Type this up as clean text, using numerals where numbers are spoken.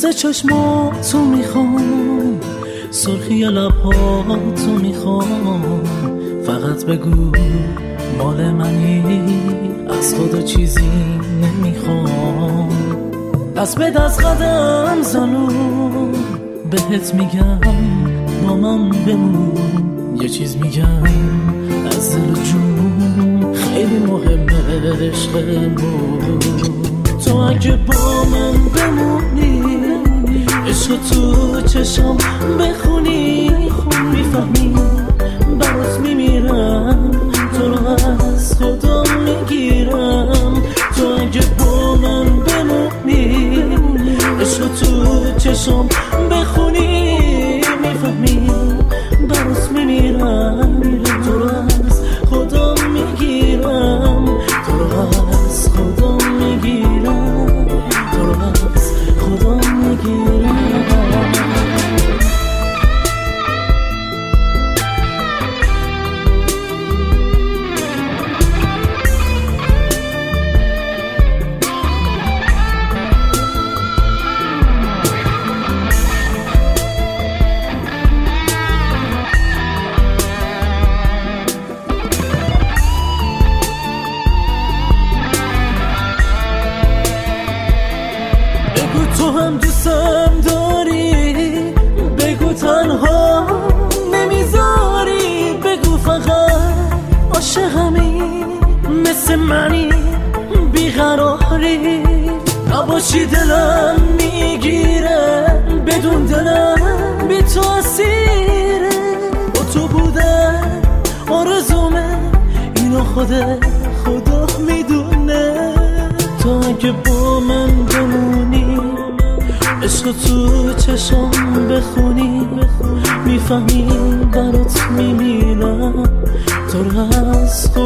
روز چشماتو میخوام، سرخی لبهاتو میخوام، فقط بگو مال منی، از خدا چیزی نمیخوام. دست به دست قدم زنون، بهت میگم با من بمون. یه چیز میگم از دل و جون، خیلی مهمه عشقمون. تو اگه با من بمونی، عشق تو چشم بخونی، میفهمی برات میمیرم، تو رو از خدا میگیرم. تو اگه با من بمونی، عشق تو چشم بخونی، میفهمی برات میمیرم، تو رو از خدا میگیرم، تو رو از خدا میگیرم، تو رو از خدا میگیرم. تو هم دوستم داری، بگو تنها نمیذاری، بگو فقط عاشقمی، مثل منی بیقراری، نباشی دلم میگیره، بدون دلم بی تو اسیره. با تو بودن آرزومه، اینو خدا میدونه. تو اگه با من بمونی، عشق تو چشم بخونی، میفهمی برات میمیرم، تو رو از